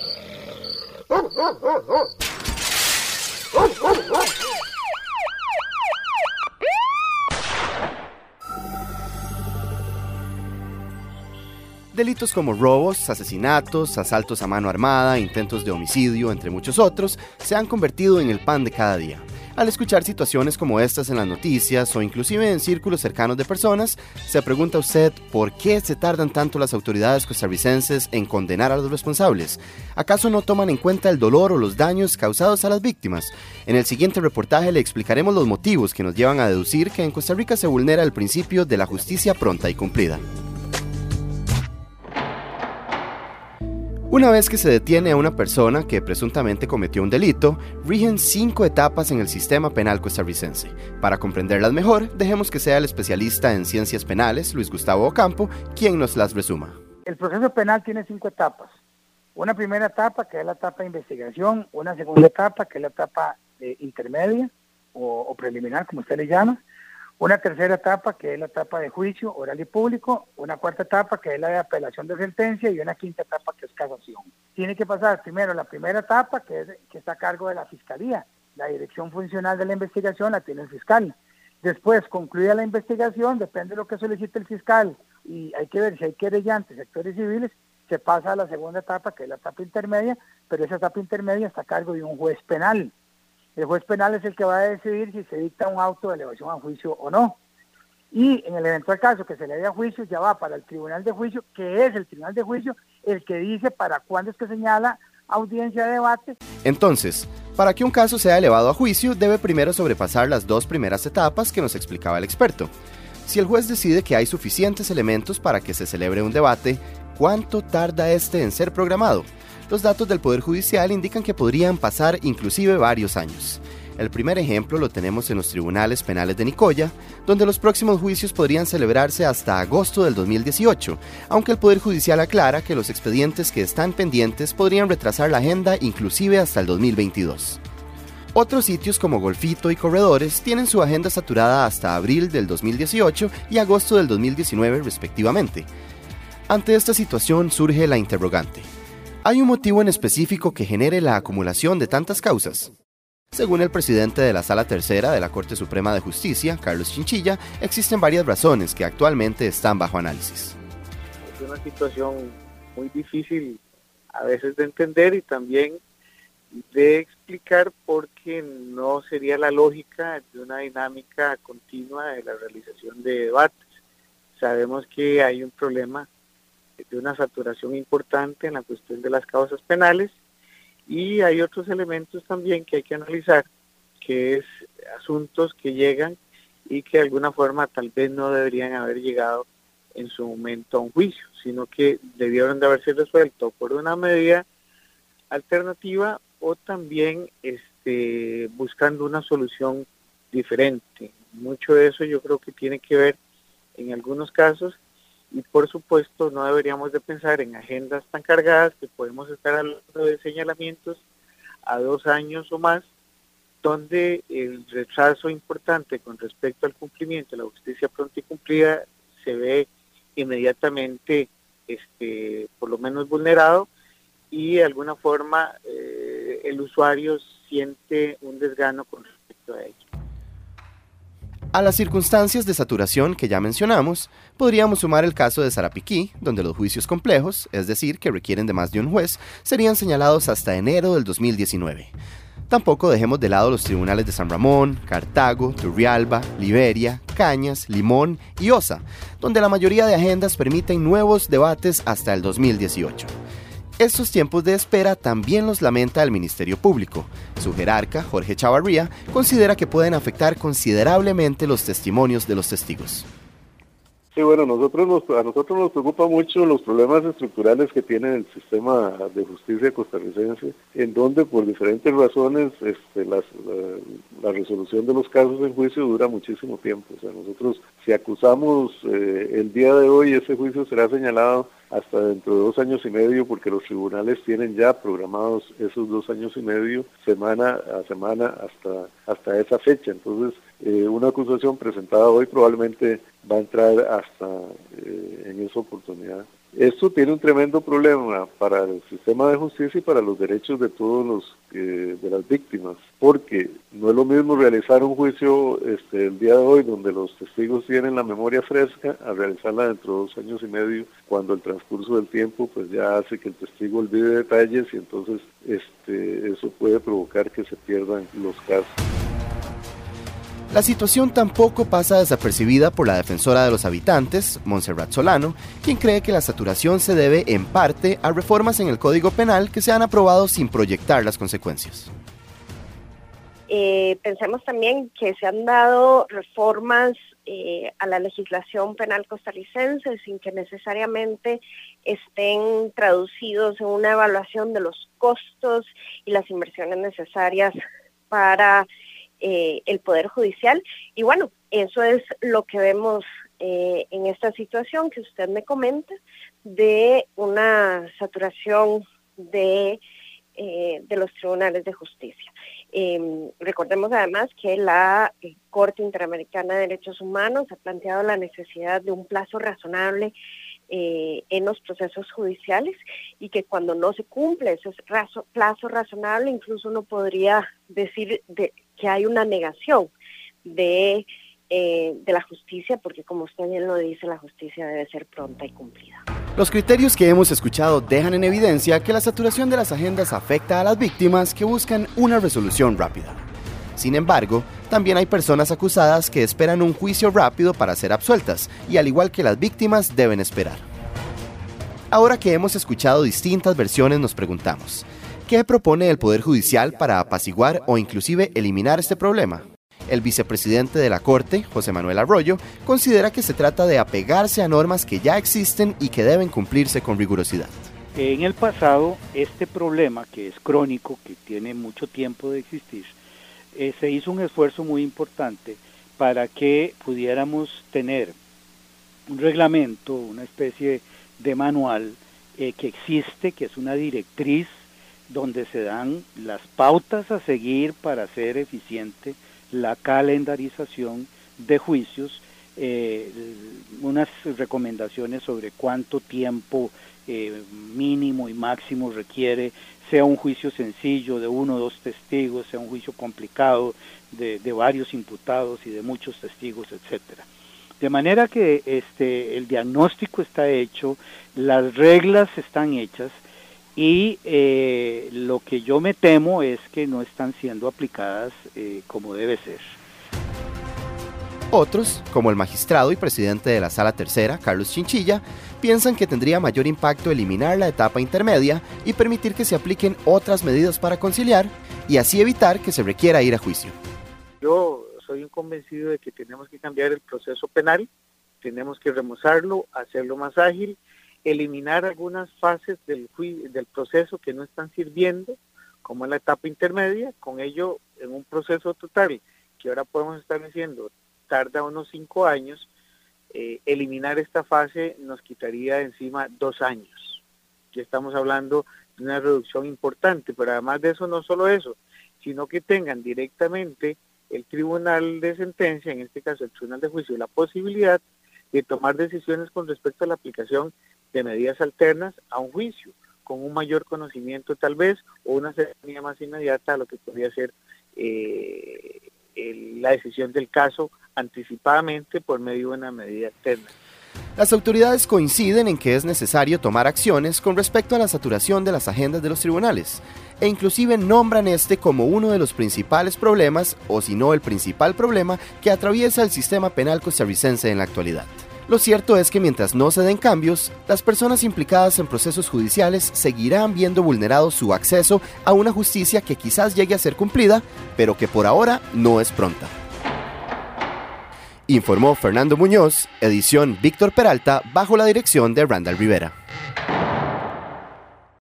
Delitos como robos, asesinatos, asaltos a mano armada, intentos de homicidio, entre muchos otros, se han convertido en el pan de cada día. Al escuchar situaciones como estas en las noticias o inclusive en círculos cercanos de personas, se pregunta usted por qué se tardan tanto las autoridades costarricenses en condenar a los responsables. ¿Acaso no toman en cuenta el dolor o los daños causados a las víctimas? En el siguiente reportaje le explicaremos los motivos que nos llevan a deducir que en Costa Rica se vulnera el principio de la justicia pronta y cumplida. Una vez que se detiene a una persona que presuntamente cometió un delito, rigen 5 etapas en el sistema penal costarricense. Para comprenderlas mejor, dejemos que sea el especialista en ciencias penales, Luis Gustavo Ocampo, quien nos las resuma. El proceso penal tiene 5 etapas. Una primera etapa, que es la etapa de investigación, una segunda etapa, que es la etapa intermedia o preliminar, como usted le llama, una tercera etapa, que es la etapa de juicio oral y público, una cuarta etapa, que es la de apelación de sentencia, y una quinta etapa, que es casación. Tiene que pasar primero la primera etapa, que está a cargo de la Fiscalía. La dirección funcional de la investigación la tiene el fiscal. Después, concluida la investigación, depende de lo que solicite el fiscal, y hay que ver si hay querellantes, sectores civiles, se pasa a la segunda etapa, que es la etapa intermedia, pero esa etapa intermedia está a cargo de un juez penal. El juez penal es el que va a decidir si se dicta un auto de elevación a juicio o no. Y en el eventual caso que se eleve a juicio, ya va para el tribunal de juicio, que es el tribunal de juicio el que dice para cuándo es que señala audiencia de debate. Entonces, para que un caso sea elevado a juicio, debe primero sobrepasar las 2 primeras etapas que nos explicaba el experto. Si el juez decide que hay suficientes elementos para que se celebre un debate, ¿cuánto tarda este en ser programado? Los datos del Poder Judicial indican que podrían pasar inclusive varios años. El primer ejemplo lo tenemos en los tribunales penales de Nicoya, donde los próximos juicios podrían celebrarse hasta agosto del 2018, aunque el Poder Judicial aclara que los expedientes que están pendientes podrían retrasar la agenda inclusive hasta el 2022. Otros sitios como Golfito y Corredores tienen su agenda saturada hasta abril del 2018 y agosto del 2019 respectivamente. Ante esta situación surge la interrogante. ¿Hay un motivo en específico que genere la acumulación de tantas causas? Según el presidente de la Sala Tercera de la Corte Suprema de Justicia, Carlos Chinchilla, existen varias razones que actualmente están bajo análisis. Es una situación muy difícil a veces de entender y también de explicar porque no sería la lógica de una dinámica continua de la realización de debates. Sabemos que hay un problema de una saturación importante en la cuestión de las causas penales y hay otros elementos también que hay que analizar, que es asuntos que llegan y que de alguna forma tal vez no deberían haber llegado en su momento a un juicio, sino que debieron de haberse resuelto por una medida alternativa o también buscando una solución diferente. Mucho de eso yo creo que tiene que ver en algunos casos. Y por supuesto no deberíamos de pensar en agendas tan cargadas que podemos estar hablando de señalamientos a 2 años o más, donde el retraso importante con respecto al cumplimiento de la justicia pronta y cumplida se ve inmediatamente por lo menos vulnerado y de alguna forma el usuario siente un desgano con respecto a ello. A las circunstancias de saturación que ya mencionamos, podríamos sumar el caso de Sarapiquí, donde los juicios complejos, es decir, que requieren de más de un juez, serían señalados hasta enero del 2019. Tampoco dejemos de lado los tribunales de San Ramón, Cartago, Turrialba, Liberia, Cañas, Limón y Osa, donde la mayoría de agendas permiten nuevos debates hasta el 2018. Estos tiempos de espera también los lamenta el Ministerio Público. Su jerarca, Jorge Chavarría, considera que pueden afectar considerablemente los testimonios de los testigos. Sí, bueno, a nosotros nos preocupa mucho los problemas estructurales que tiene el sistema de justicia costarricense, en donde por diferentes razones la resolución de los casos en juicio dura muchísimo tiempo. O sea, nosotros si acusamos el día de hoy, ese juicio será señalado hasta dentro de 2 años y medio, porque los tribunales tienen ya programados esos 2 años y medio, semana a semana, hasta esa fecha. Entonces, una acusación presentada hoy probablemente va a entrar hasta en esa oportunidad Esto tiene un tremendo problema para el sistema de justicia y para los derechos de todos los de las víctimas, porque no es lo mismo realizar un juicio el día de hoy donde los testigos tienen la memoria fresca a realizarla dentro de 2 años y medio, cuando el transcurso del tiempo pues ya hace que el testigo olvide detalles y entonces eso puede provocar que se pierdan los casos. La situación tampoco pasa desapercibida por la defensora de los habitantes, Montserrat Solano, quien cree que la saturación se debe en parte a reformas en el Código Penal que se han aprobado sin proyectar las consecuencias. Pensemos también que se han dado reformas a la legislación penal costarricense sin que necesariamente estén traducidos en una evaluación de los costos y las inversiones necesarias para el Poder Judicial. Y bueno, eso es lo que vemos en esta situación que usted me comenta, de una saturación de los tribunales de justicia. Recordemos además que la Corte Interamericana de Derechos Humanos ha planteado la necesidad de un plazo razonable en los procesos judiciales y que cuando no se cumple ese plazo razonable, incluso uno podría decir que hay una negación de la justicia, porque como usted bien lo dice, la justicia debe ser pronta y cumplida. Los criterios que hemos escuchado dejan en evidencia que la saturación de las agendas afecta a las víctimas que buscan una resolución rápida. Sin embargo, también hay personas acusadas que esperan un juicio rápido para ser absueltas, y al igual que las víctimas, deben esperar. Ahora que hemos escuchado distintas versiones, nos preguntamos, ¿qué propone el Poder Judicial para apaciguar o inclusive eliminar este problema? El vicepresidente de la Corte, José Manuel Arroyo, considera que se trata de apegarse a normas que ya existen y que deben cumplirse con rigurosidad. En el pasado, este problema, que es crónico, que tiene mucho tiempo de existir, se hizo un esfuerzo muy importante para que pudiéramos tener un reglamento, una especie de manual que existe, que es una directriz donde se dan las pautas a seguir para hacer eficiente la calendarización de juicios, unas recomendaciones sobre cuánto tiempo mínimo y máximo requiere, sea un juicio sencillo de 1 o 2 testigos, sea un juicio complicado de varios imputados y de muchos testigos, etcétera. De manera que el diagnóstico está hecho, las reglas están hechas y lo que yo me temo es que no están siendo aplicadas como debe ser. Otros, como el magistrado y presidente de la Sala Tercera, Carlos Chinchilla, piensan que tendría mayor impacto eliminar la etapa intermedia y permitir que se apliquen otras medidas para conciliar y así evitar que se requiera ir a juicio. Yo soy un convencido de que tenemos que cambiar el proceso penal, tenemos que remozarlo, hacerlo más ágil, eliminar algunas fases del proceso que no están sirviendo, como la etapa intermedia. Con ello, en un proceso total que ahora podemos estar diciendo tarda unos 5 años, eliminar esta fase nos quitaría de encima 2 años. Ya estamos hablando de una reducción importante, pero además de eso, no solo eso, sino que tengan directamente el tribunal de sentencia, en este caso el tribunal de juicio, la posibilidad de tomar decisiones con respecto a la aplicación de medidas alternas a un juicio, con un mayor conocimiento tal vez, o una cercanía más inmediata a lo que podría ser la decisión del caso anticipadamente por medio de una medida alterna. Las autoridades coinciden en que es necesario tomar acciones con respecto a la saturación de las agendas de los tribunales, e inclusive nombran como uno de los principales problemas, o si no el principal problema, que atraviesa el sistema penal costarricense en la actualidad. Lo cierto es que mientras no se den cambios, las personas implicadas en procesos judiciales seguirán viendo vulnerado su acceso a una justicia que quizás llegue a ser cumplida, pero que por ahora no es pronta. Informó Fernando Muñoz, edición Víctor Peralta, bajo la dirección de Randall Rivera.